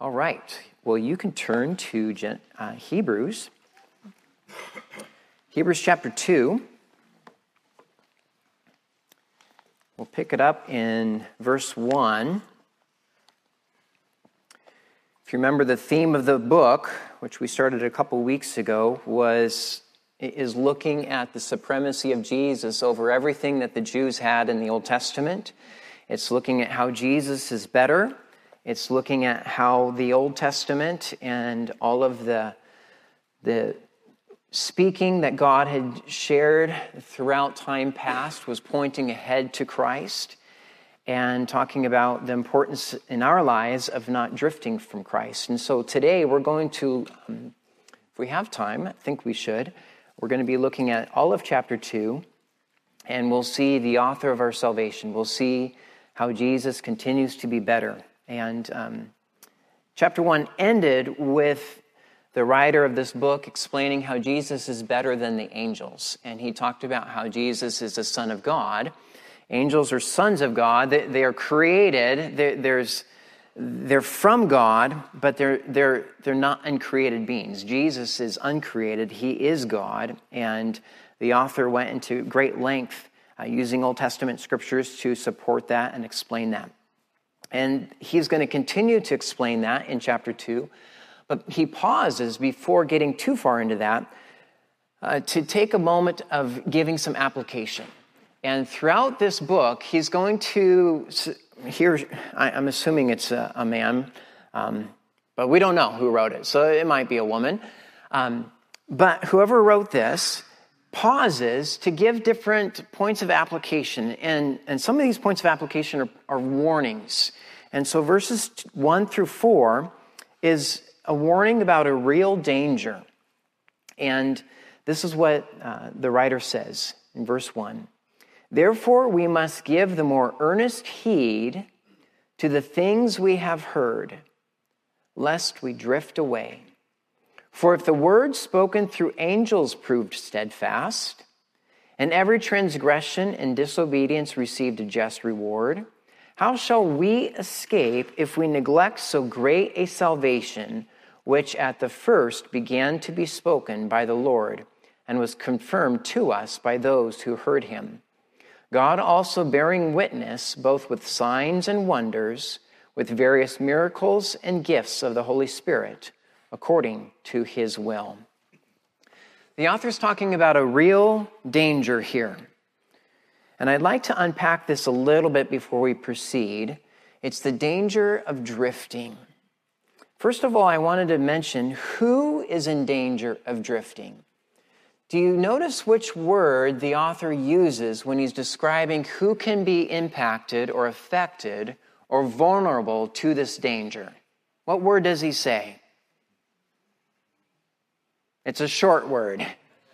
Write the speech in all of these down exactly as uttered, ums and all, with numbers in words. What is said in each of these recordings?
All right. Well, you can turn to Gen- uh, Hebrews. Hebrews chapter two. We'll pick it up in verse one. If you remember, the theme of the book, which we started a couple weeks ago, was is looking at the supremacy of Jesus over everything that the Jews had in the Old Testament. It's looking at how Jesus is better. It's looking at how the Old Testament and all of the, the speaking that God had shared throughout time past was pointing ahead to Christ and talking about the importance in our lives of not drifting from Christ. And so today we're going to, um, if we have time, I think we should, we're going to be looking at all of chapter two, and we'll see the author of our salvation. We'll see how Jesus continues to be better. And um, chapter one ended with the writer of this book explaining how Jesus is better than the angels. And he talked about how Jesus is the Son of God. Angels are sons of God. They, they are created. They, there's, they're from God, but they're, they're, they're not uncreated beings. Jesus is uncreated. He is God. And the author went into great length uh, using Old Testament scriptures to support that and explain that. And he's going to continue to explain that in chapter two. But he pauses before getting too far into that uh, to take a moment of giving some application. And throughout this book, he's going to, here, I'm assuming it's a, a man, um, but we don't know who wrote it, so it might be a woman. Um, but whoever wrote this pauses to give different points of application. And, and some of these points of application are, are warnings. And so verses one through four is a warning about a real danger. And this is what uh, the writer says in verse one. Therefore, we must give the more earnest heed to the things we have heard, lest we drift away. For if the word spoken through angels proved steadfast, and every transgression and disobedience received a just reward, how shall we escape if we neglect so great a salvation, which at the first began to be spoken by the Lord, and was confirmed to us by those who heard him? God also bearing witness, both with signs and wonders, with various miracles and gifts of the Holy Spirit, according to his will. The author's talking about a real danger here. And I'd like to unpack this a little bit before we proceed. It's the danger of drifting. First of all, I wanted to mention who is in danger of drifting. Do you notice which word the author uses when he's describing who can be impacted or affected or vulnerable to this danger? What word does he say? It's a short word.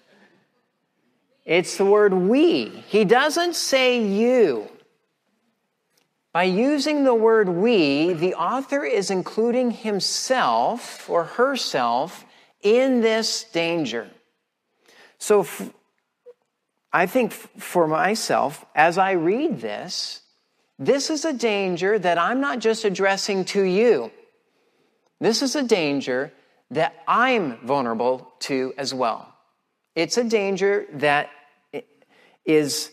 It's the word we. He doesn't say you. By using the word we, the author is including himself or herself in this danger. So f- I think f- for myself, as I read this, this is a danger that I'm not just addressing to you. This is a danger that I'm vulnerable to as well. It's a danger that is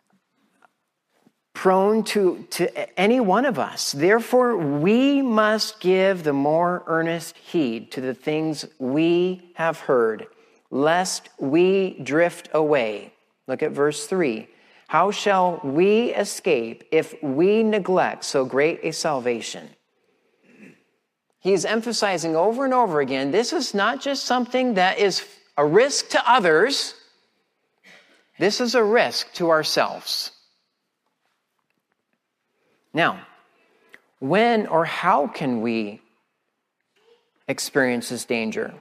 prone to, to any one of us. Therefore, we must give the more earnest heed to the things we have heard, lest we drift away. Look at verse three. How shall we escape if we neglect so great a salvation? He's emphasizing over and over again, this is not just something that is a risk to others. This is a risk to ourselves. Now, when or how can we experience this danger?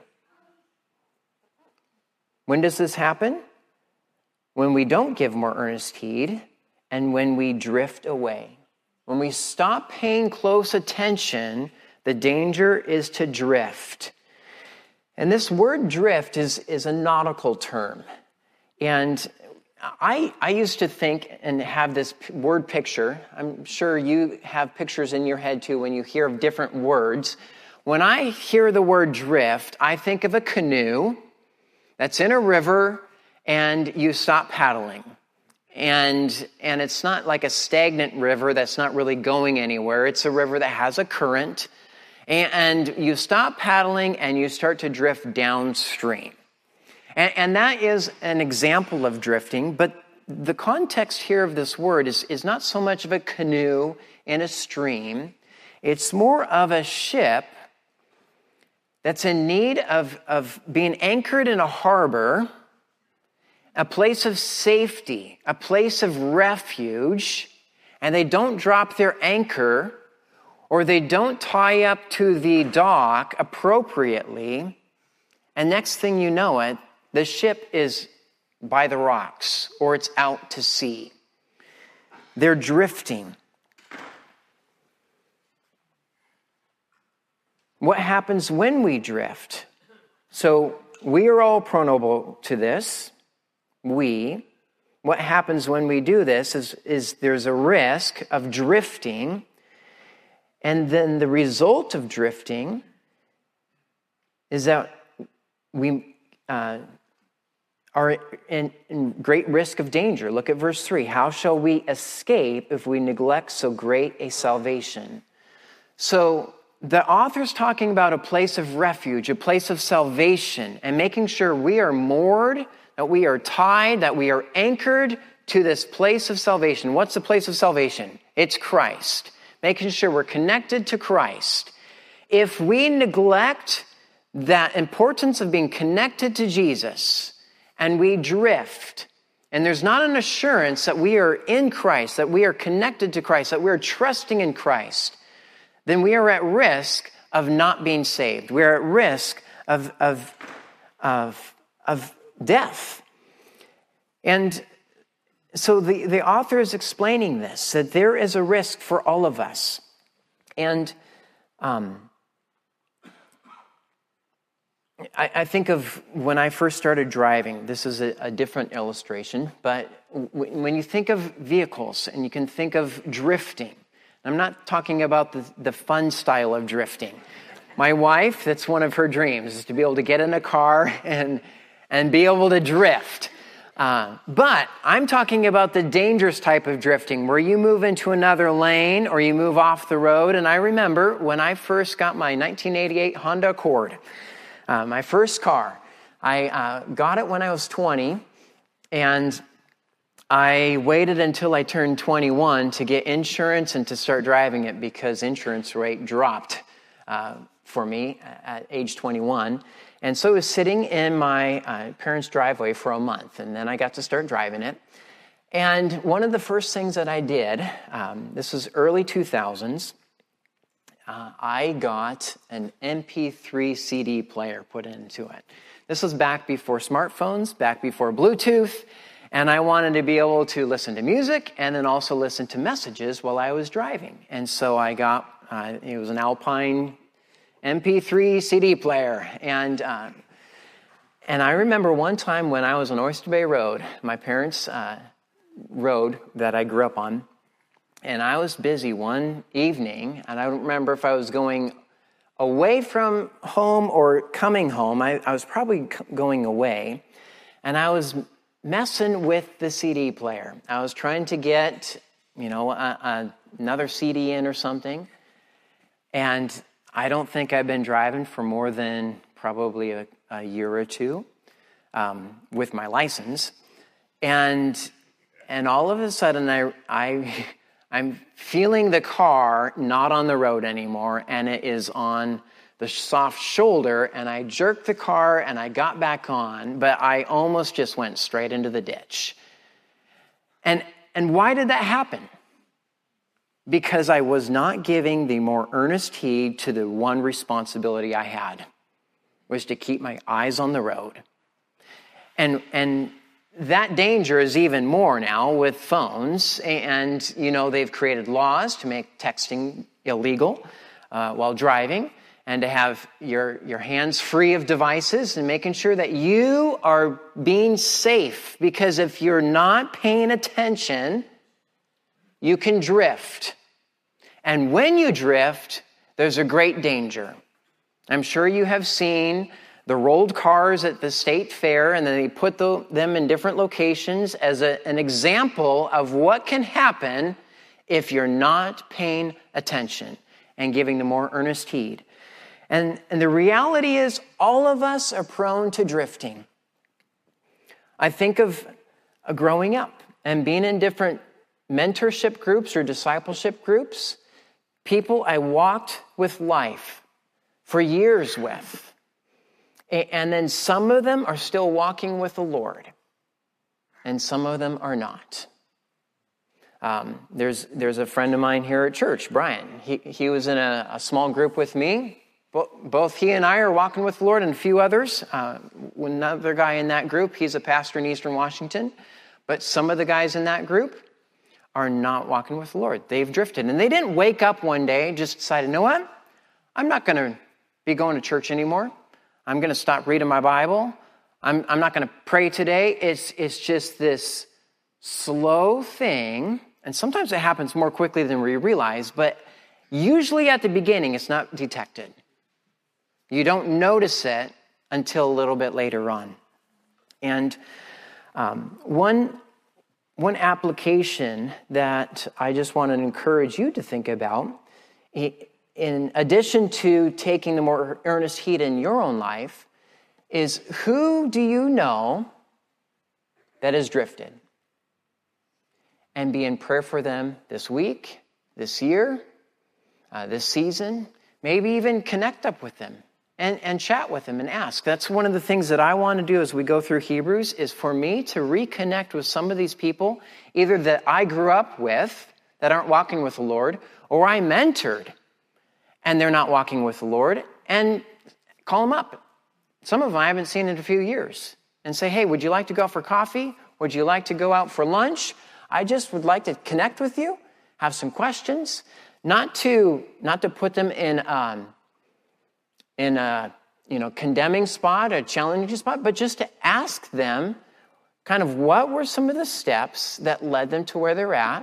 When does this happen? When we don't give more earnest heed and when we drift away. When we stop paying close attention, the danger is to drift. And this word drift is, is a nautical term. And I, I used to think and have this word picture. I'm sure you have pictures in your head too when you hear of different words. When I hear the word drift, I think of a canoe that's in a river and you stop paddling. And, and it's not like a stagnant river that's not really going anywhere. It's a river that has a current. And, and you stop paddling and you start to drift downstream. And, and that is an example of drifting, but the context here of this word is, is not so much of a canoe in a stream. It's more of a ship that's in need of, of being anchored in a harbor, a place of safety, a place of refuge, and they don't drop their anchor or they don't tie up to the dock appropriately, and next thing you know it, the ship is by the rocks or it's out to sea. They're drifting. What happens when we drift? So we are all vulnerable to this. We. What happens when we do this is, is there's a risk of drifting, and then the result of drifting is that we uh, are in, in great risk of danger. Look at verse three. How shall we escape if we neglect so great a salvation? So the author's talking about a place of refuge, a place of salvation, and making sure we are moored, that we are tied, that we are anchored to this place of salvation. What's the place of salvation? It's Christ. Making sure we're connected to Christ. If we neglect that importance of being connected to Jesus, and we drift, and there's not an assurance that we are in Christ, that we are connected to Christ, that we are trusting in Christ, then we are at risk of not being saved. We're at risk of, of, of, of death. And so the, the author is explaining this, that there is a risk for all of us. And um, I, I think of when I first started driving, this is a, a different illustration, but w- when you think of vehicles and you can think of drifting, I'm not talking about the, the fun style of drifting. My wife, that's one of her dreams, is to be able to get in a car and, and be able to drift. Uh, but I'm talking about the dangerous type of drifting where you move into another lane or you move off the road. And I remember when I first got my nineteen eighty-eight Honda Accord, uh, my first car, I uh, got it when I was twenty, and I waited until I turned twenty-one to get insurance and to start driving it because insurance rate dropped uh, for me at age twenty-one. And so it was sitting in my uh, parents' driveway for a month, and then I got to start driving it. And one of the first things that I did, um, this was early two thousands, uh, I got an M P three C D player put into it. This was back before smartphones, back before Bluetooth, and I wanted to be able to listen to music and then also listen to messages while I was driving. And so I got, uh, it was an Alpine M P three C D player. And uh, and I remember one time when I was on Oyster Bay Road, my parents' uh, road that I grew up on, and I was busy one evening, and I don't remember if I was going away from home or coming home. I, I was probably going away, and I was messing with the C D player. I was trying to get, you know, a, a, another C D in or something, and I don't think I've been driving for more than probably a, a year or two um, with my license, and and all of a sudden I I I'm feeling the car not on the road anymore, and it is on the soft shoulder, and I jerked the car and I got back on, but I almost just went straight into the ditch. And and why did that happen? Because I was not giving the more earnest heed to the one responsibility I had, was to keep my eyes on the road. And and that danger is even more now with phones. And, you know, they've created laws to make texting illegal uh, while driving, and to have your, your hands free of devices, and making sure that you are being safe. Because if you're not paying attention, you can drift. And when you drift, there's a great danger. I'm sure you have seen the rolled cars at the state fair, and then they put the, them in different locations as a, an example of what can happen if you're not paying attention and giving the more earnest heed. And, and the reality is, all of us are prone to drifting. I think of uh, growing up and being in different mentorship groups or discipleship groups, people I walked with life for years with. And then some of them are still walking with the Lord, and some of them are not. Um, there's there's a friend of mine here at church, Brian. He he was in a, a small group with me. Bo- both he and I are walking with the Lord, and a few others. Uh, another guy in that group, he's a pastor in Eastern Washington. But some of the guys in that group are not walking with the Lord. They've drifted. And they didn't wake up one day and just decide, you know what? I'm not going to be going to church anymore. I'm going to stop reading my Bible. I'm, I'm not going to pray today. It's, it's just this slow thing. And sometimes it happens more quickly than we realize. But usually at the beginning, it's not detected. You don't notice it until a little bit later on. And um, one, one application that I just want to encourage you to think about, in addition to taking the more earnest heed in your own life, is who do you know that has drifted? And be in prayer for them this week, this year, uh, this season. Maybe even connect up with them and, and chat with them and ask. That's one of the things that I want to do as we go through Hebrews, is for me to reconnect with some of these people, either that I grew up with that aren't walking with the Lord, or I mentored and they're not walking with the Lord, and call them up. Some of them I haven't seen in a few years, and say, hey, would you like to go out for coffee? Would you like to go out for lunch? I just would like to connect with you, have some questions, not to not to put them in um, in a you know condemning spot, a challenging spot, but just to ask them kind of what were some of the steps that led them to where they're at,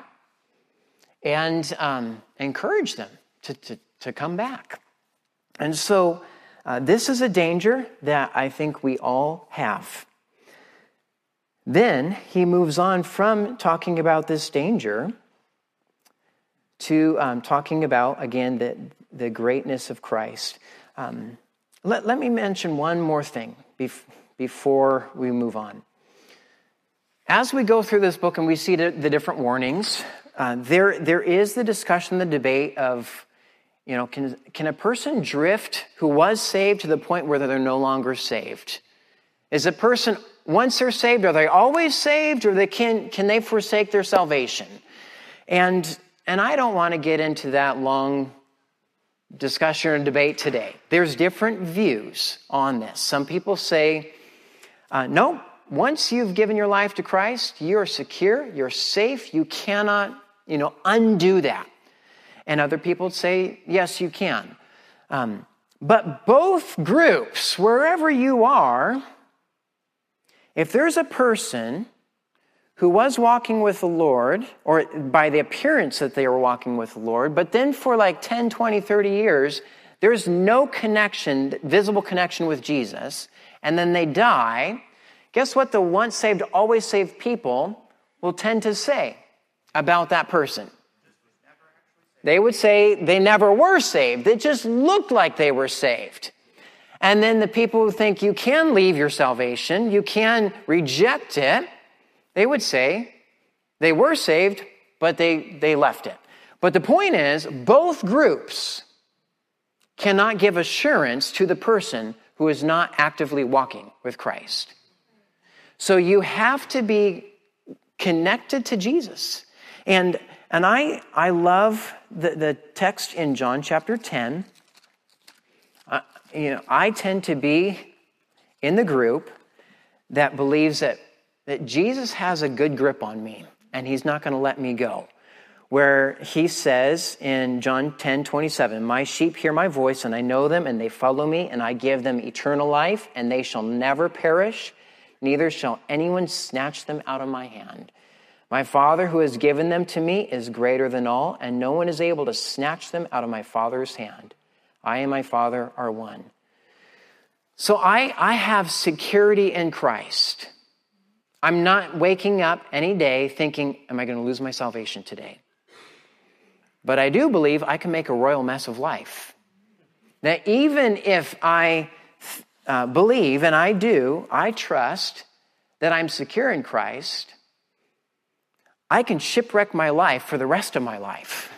and um, encourage them to, to to come back. And so uh, this is a danger that I think we all have. Then he moves on from talking about this danger to um, talking about, again, the, the greatness of Christ. Um, let, let me mention one more thing bef- before we move on. As we go through this book and we see the, the different warnings, uh, there there is the discussion, the debate of, you know, can can a person drift who was saved to the point where they're no longer saved? Is a person, once they're saved, are they always saved, or they can can they forsake their salvation? And and I don't want to get into that long discussion or debate today. There's different views on this. Some people say, uh, no, once you've given your life to Christ, you're secure, you're safe, you cannot, you know, undo that. And other people say, yes, you can. Um, but both groups, wherever you are, if there's a person who was walking with the Lord, or by the appearance that they were walking with the Lord, but then for like ten, twenty, thirty years, there's no connection, visible connection with Jesus, and then they die, guess what the once saved, always saved people will tend to say about that person? They would say they never were saved. It just looked like they were saved. And then the people who think you can leave your salvation, you can reject it, they would say they were saved, but they, they left it. But the point is, both groups cannot give assurance to the person who is not actively walking with Christ. So you have to be connected to Jesus. And And I, I love the, the text in John chapter ten. Uh, you know, I tend to be in the group that believes that, that Jesus has a good grip on me and he's not going to let me go. Where he says in John ten twenty-seven, my sheep hear my voice and I know them and they follow me and I give them eternal life and they shall never perish, neither shall anyone snatch them out of my hand. My Father who has given them to me is greater than all, and no one is able to snatch them out of my Father's hand. I and my Father are one. So I, I have security in Christ. I'm not waking up any day thinking, am I going to lose my salvation today? But I do believe I can make a royal mess of life. That even if I uh, believe, and I do, I trust that I'm secure in Christ, I can shipwreck my life for the rest of my life.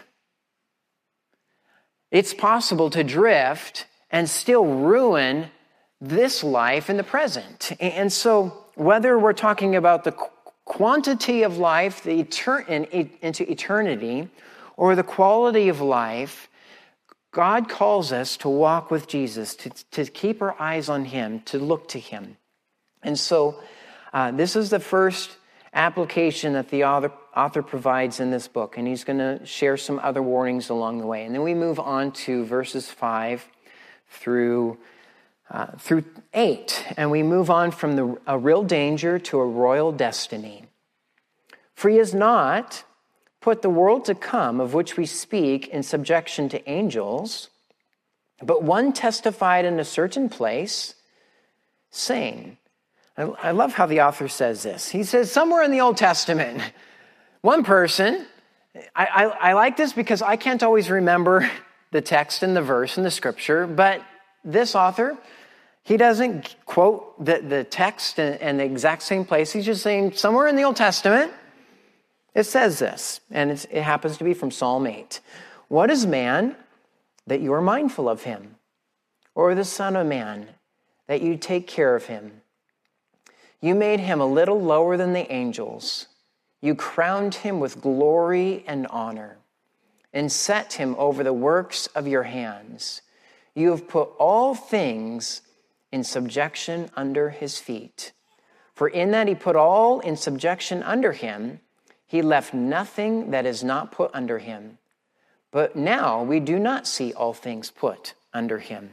It's possible to drift and still ruin this life in the present. And so whether we're talking about the quantity of life the etern- into eternity or the quality of life, God calls us to walk with Jesus, to, to keep our eyes on him, to look to him. And so uh, this is the first application that the author, author provides in this book, and he's going to share some other warnings along the way. And then we move on to verses five through Uh, through eight, and we move on from the, a real danger to a royal destiny. For he has not put the world to come of which we speak in subjection to angels, but one testified in a certain place, saying, I, I love how the author says this. He says somewhere in the Old Testament, one person, I, I, I like this because I can't always remember the text and the verse in the scripture, but this author, he doesn't quote the, the text in, in the exact same place. He's just saying somewhere in the Old Testament, it says this, and it's, it happens to be from Psalm eight. What is man that you are mindful of him? Or the son of man that you take care of him? You made him a little lower than the angels. You crowned him with glory and honor and set him over the works of your hands. You have put all things in subjection under his feet. For in that he put all in subjection under him, he left nothing that is not put under him. But now we do not see all things put under him.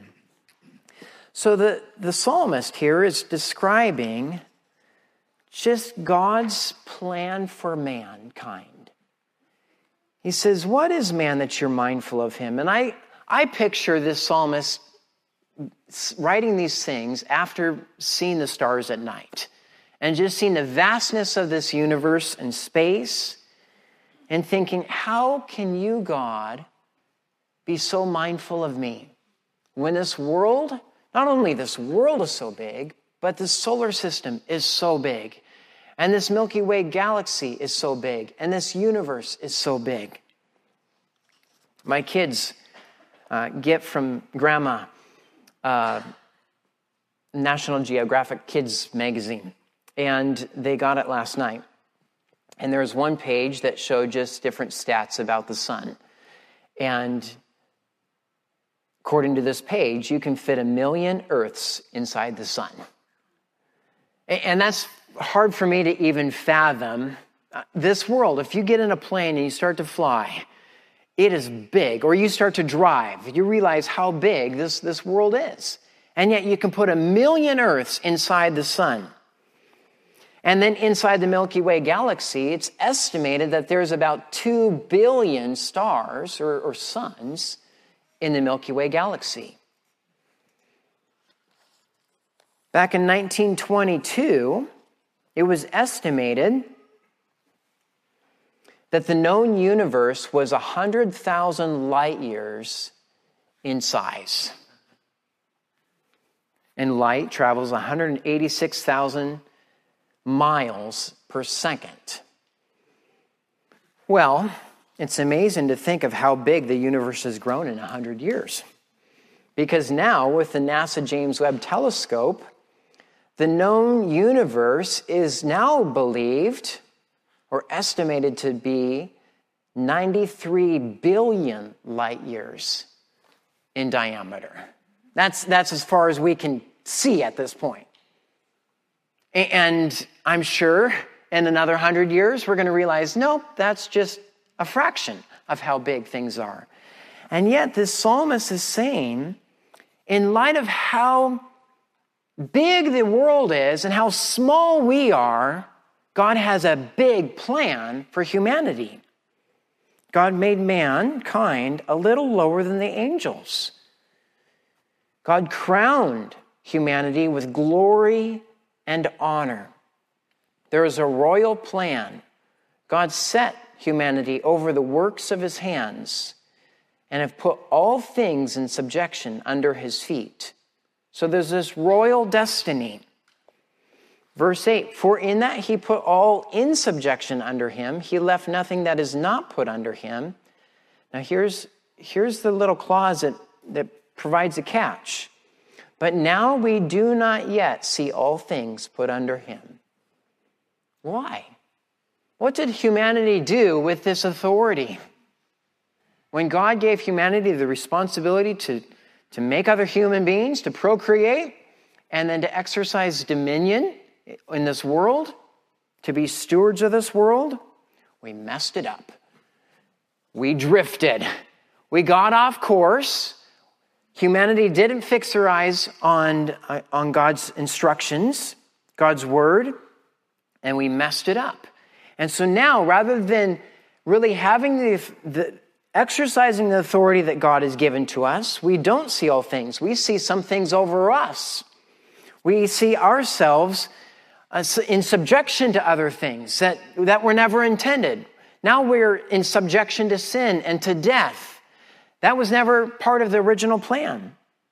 So the, the psalmist here is describing just God's plan for mankind. He says, what is man that you're mindful of him? And I, I picture this psalmist writing these things after seeing the stars at night and just seeing the vastness of this universe and space and thinking, how can you, God, be so mindful of me when this world, not only this world is so big, but the solar system is so big, and this Milky Way galaxy is so big, and this universe is so big. My kids uh, get from Grandma Uh, National Geographic Kids magazine, and they got it last night. And there was one page that showed just different stats about the sun. And according to this page, you can fit a million Earths inside the sun. And that's hard for me to even fathom. This world, if you get in a plane and you start to fly, it is big. Or you start to drive, you realize how big this, this world is. And yet you can put a million Earths inside the sun. And then inside the Milky Way galaxy, it's estimated that there's about two billion stars or, or suns in the Milky Way galaxy. Back in nineteen twenty-two, it was estimated that the known universe was one hundred thousand light years in size. And light travels one hundred eighty-six thousand miles per second. Well, it's amazing to think of how big the universe has grown in one hundred years. Because now, with the NASA James Webb Telescope, the known universe is now believed or estimated to be ninety-three billion light years in diameter. That's, that's as far as we can see at this point. And I'm sure in another hundred years, we're going to realize, nope, that's just a fraction of how big things are. And yet this psalmist is saying, in light of how big the world is and how small we are, God has a big plan for humanity. God made mankind a little lower than the angels. God crowned humanity with glory and honor. There is a royal plan. God set humanity over the works of his hands and have put all things in subjection under his feet. So there's this royal destiny. Verse eight, for in that he put all in subjection under him, he left nothing that is not put under him. Now here's, here's the little clause that, that provides a catch. But now we do not yet see all things put under him. Why? What did humanity do with this authority? When God gave humanity the responsibility to, to make other human beings, to procreate, and then to exercise dominion in this world, to be stewards of this world, we messed it up. We drifted. We got off course. Humanity didn't fix their eyes on, uh, on God's instructions, God's word, and we messed it up. And so now, rather than really having the, the exercising the authority that God has given to us, we don't see all things. We see some things over us. We see ourselves uh, in subjection to other things that, that were never intended. Now we're in subjection to sin and to death. That was never part of the original plan.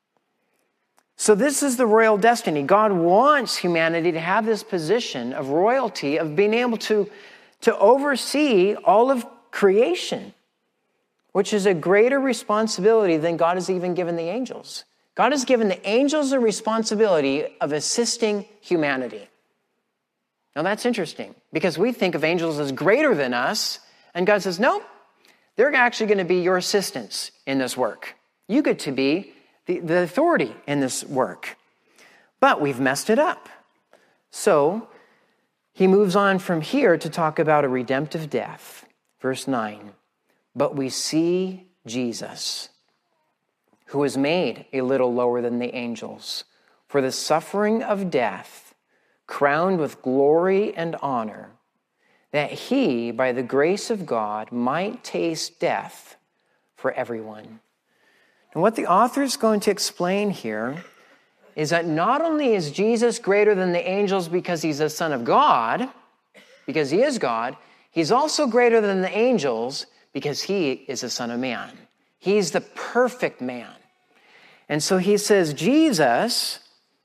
So this is the royal destiny. God wants humanity to have this position of royalty, of being able to, to oversee all of creation, which is a greater responsibility than God has even given the angels. God has given the angels the responsibility of assisting humanity. Now that's interesting, because we think of angels as greater than us, and God says, no, they're actually going to be your assistants in this work. You get to be the, the authority in this work. But we've messed it up. So he moves on from here to talk about a redemptive death. Verse nine, but we see Jesus, who was made a little lower than the angels, for the suffering of death, crowned with glory and honor, that he, by the grace of God, might taste death for everyone. And what the author is going to explain here is that not only is Jesus greater than the angels because he's the Son of God, because he is God, he's also greater than the angels because he is the Son of Man. He's the perfect man. And so he says, Jesus,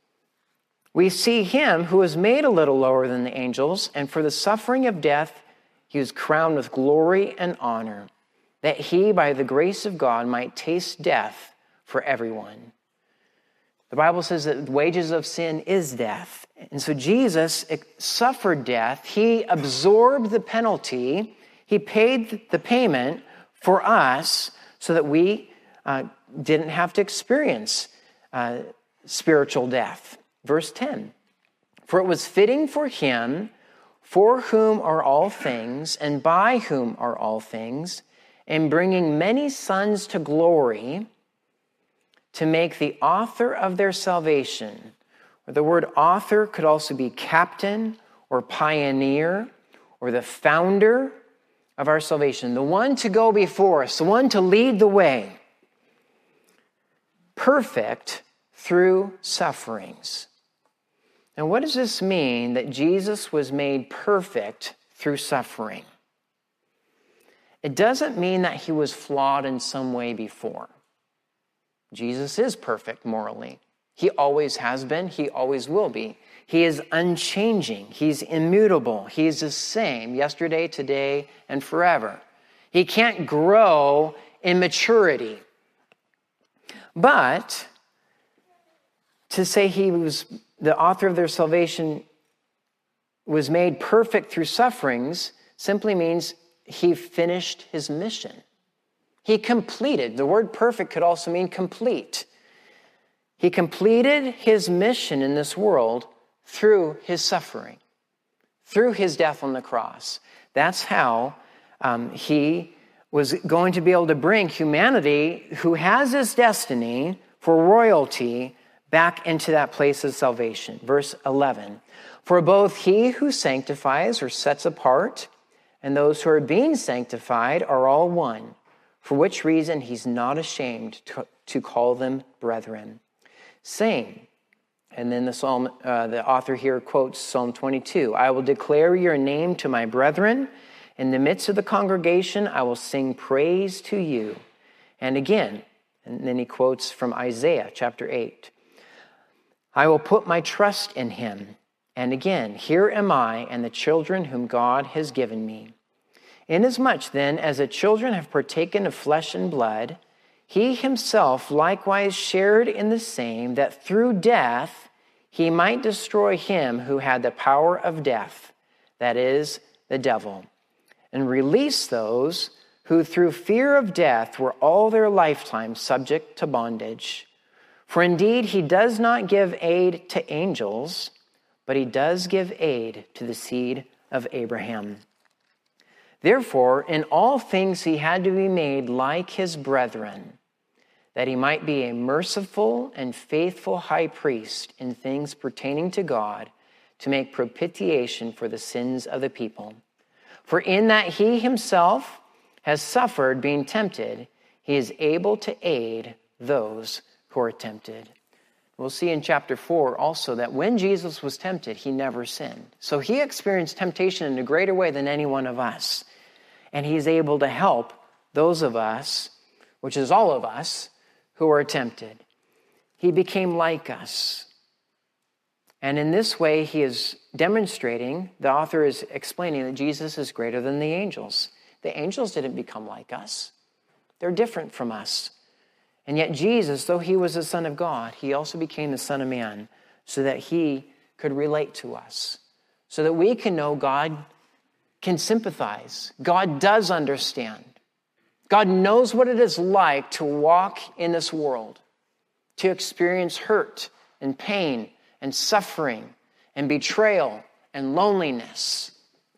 we see him who was made a little lower than the angels, and for the suffering of death, he was crowned with glory and honor, that he, by the grace of God, might taste death for everyone. The Bible says that the wages of sin is death. And so Jesus suffered death. He absorbed the penalty. He paid the payment for us so that we uh, didn't have to experience uh, spiritual death. Verse ten, for it was fitting for him, for whom are all things, and by whom are all things, in bringing many sons to glory, to make the author of their salvation, or the word author could also be captain or pioneer, or the founder of our salvation, the one to go before us, the one to lead the way, perfect through sufferings. Now, what does this mean that Jesus was made perfect through suffering? It doesn't mean that he was flawed in some way before. Jesus is perfect morally. He always has been. He always will be. He is unchanging. He's immutable. He's the same yesterday, today, and forever. He can't grow in maturity. But to say he was the author of their salvation was made perfect through sufferings simply means he finished his mission. He completed. The word perfect could also mean complete. He completed his mission in this world through his suffering, through his death on the cross. That's how um, he was going to be able to bring humanity, who has this destiny for royalty, back into that place of salvation. Verse eleven, for both he who sanctifies or sets apart and those who are being sanctified are all one, for which reason he's not ashamed to, to call them brethren. saying, and then the psalm, uh, the author here quotes Psalm twenty-two, I will declare your name to my brethren. In the midst of the congregation, I will sing praise to you. And again, and then he quotes from Isaiah chapter eight, I will put my trust in him. And again, here am I and the children whom God has given me. Inasmuch then as the children have partaken of flesh and blood, he himself likewise shared in the same, that through death he might destroy him who had the power of death, that is, the devil, and release those who through fear of death were all their lifetime subject to bondage. For indeed he does not give aid to angels, but he does give aid to the seed of Abraham. Therefore, in all things he had to be made like his brethren, that he might be a merciful and faithful high priest in things pertaining to God, to make propitiation for the sins of the people. For in that he himself has suffered being tempted, he is able to aid those who are tempted. We'll see in chapter four also that when Jesus was tempted, he never sinned. So he experienced temptation in a greater way than any one of us. And he's able to help those of us, which is all of us, who are tempted. He became like us. And in this way, he is demonstrating, the author is explaining that Jesus is greater than the angels. The angels didn't become like us. They're different from us. And yet Jesus, though he was the Son of God, he also became the Son of Man so that he could relate to us, so that we can know God can sympathize. God does understand. God knows what it is like to walk in this world, to experience hurt and pain and suffering and betrayal and loneliness.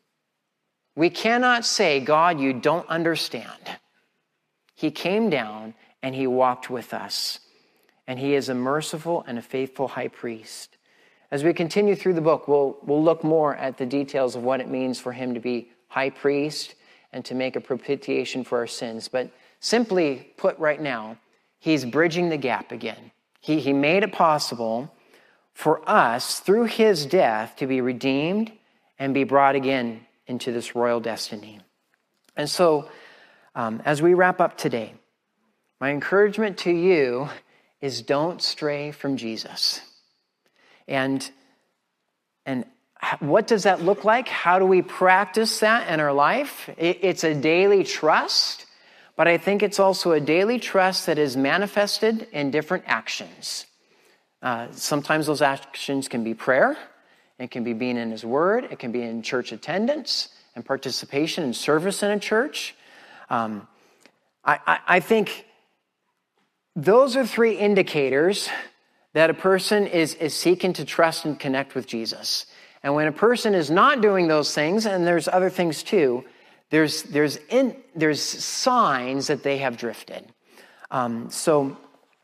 We cannot say, God, you don't understand. He came down and he walked with us. And he is a merciful and a faithful high priest. As we continue through the book, we'll, we'll look more at the details of what it means for him to be high priest and to make a propitiation for our sins. But simply put right now, he's bridging the gap again. He, he made it possible for us, through his death, to be redeemed and be brought again into this royal destiny. And so, um, as we wrap up today, my encouragement to you is don't stray from Jesus. And, and what does that look like? How do we practice that in our life? It, it's a daily trust, but I think it's also a daily trust that is manifested in different actions. Uh, sometimes those actions can be prayer. It can be being in his word. It can be in church attendance and participation in service in a church. Um, I, I, I think those are three indicators that a person is, is seeking to trust and connect with Jesus. And when a person is not doing those things, and there's other things too, there's there's in, there's signs that they have drifted. Um, so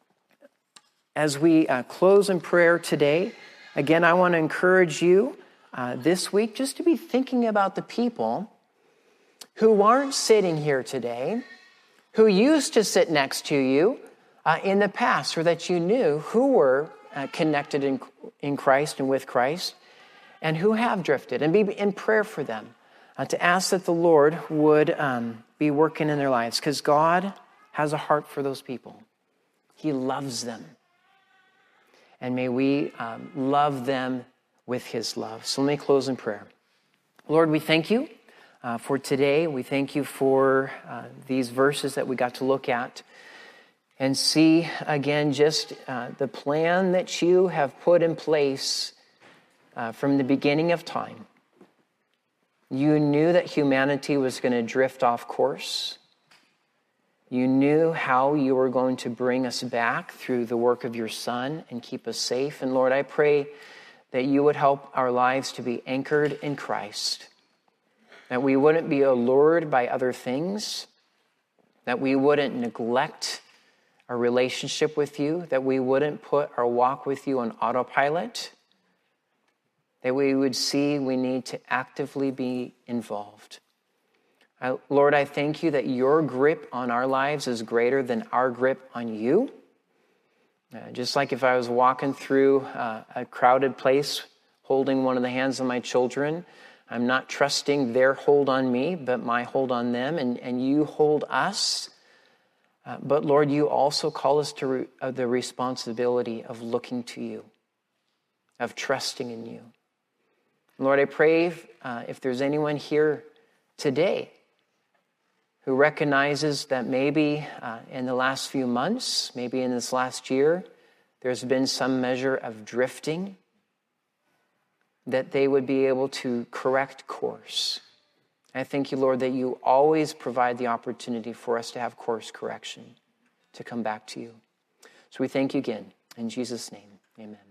as we uh, close in prayer today, again, I want to encourage you uh, this week just to be thinking about the people who aren't sitting here today, who used to sit next to you uh, in the past, or that you knew who were uh, connected in, in Christ and with Christ, and who have drifted, and be in prayer for them, uh, to ask that the Lord would um, be working in their lives, because God has a heart for those people. He loves them. And may we um, love them with his love. So let me close in prayer. Lord, we thank you uh, for today. We thank you for uh, these verses that we got to look at and see, again, just uh, the plan that you have put in place uh, from the beginning of time. You knew that humanity was going to drift off course. You knew how you were going to bring us back through the work of your Son and keep us safe. And Lord, I pray that you would help our lives to be anchored in Christ, that we wouldn't be allured by other things, that we wouldn't neglect our relationship with you, that we wouldn't put our walk with you on autopilot, that we would see we need to actively be involved. I, Lord, I thank you that your grip on our lives is greater than our grip on you. Uh, just like if I was walking through uh, a crowded place holding one of the hands of my children, I'm not trusting their hold on me, but my hold on them, and, and you hold us. Uh, but Lord, you also call us to re- uh, the responsibility of looking to you, of trusting in you. Lord, I pray uh, if there's anyone here today who recognizes that maybe uh, in the last few months, maybe in this last year, there's been some measure of drifting, that they would be able to correct course. I thank you, Lord, that you always provide the opportunity for us to have course correction, to come back to you. So we thank you again. In Jesus' name, amen.